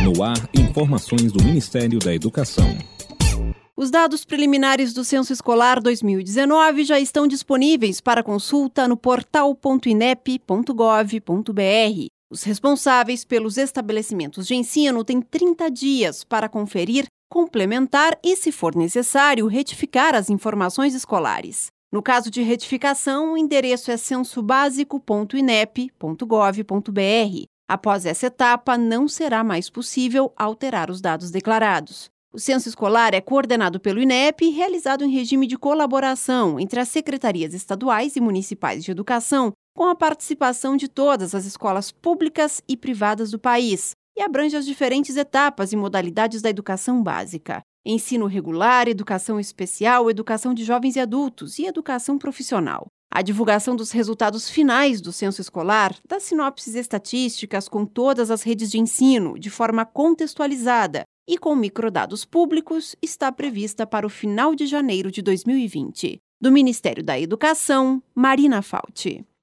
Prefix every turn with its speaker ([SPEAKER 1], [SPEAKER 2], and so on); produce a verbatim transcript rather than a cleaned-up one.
[SPEAKER 1] No ar, informações do Ministério da Educação.
[SPEAKER 2] Os dados preliminares do Censo Escolar dois mil e dezenove já estão disponíveis para consulta no portal ponto inep ponto gov ponto br. Os responsáveis pelos estabelecimentos de ensino têm trinta dias para conferir, complementar e, se for necessário, retificar as informações escolares. No caso de retificação, o endereço é censobásico ponto inep ponto gov ponto br. Após essa etapa, não será mais possível alterar os dados declarados. O censo escolar é coordenado pelo INEP e realizado em regime de colaboração entre as secretarias estaduais e municipais de educação, com a participação de todas as escolas públicas e privadas do país, e abrange as diferentes etapas e modalidades da educação básica: ensino regular, educação especial, educação de jovens e adultos e educação profissional. A divulgação dos resultados finais do censo escolar, das sinopses estatísticas com todas as redes de ensino, de forma contextualizada e com microdados públicos, está prevista para o final de janeiro de dois mil e vinte. Do Ministério da Educação, Marina Falti.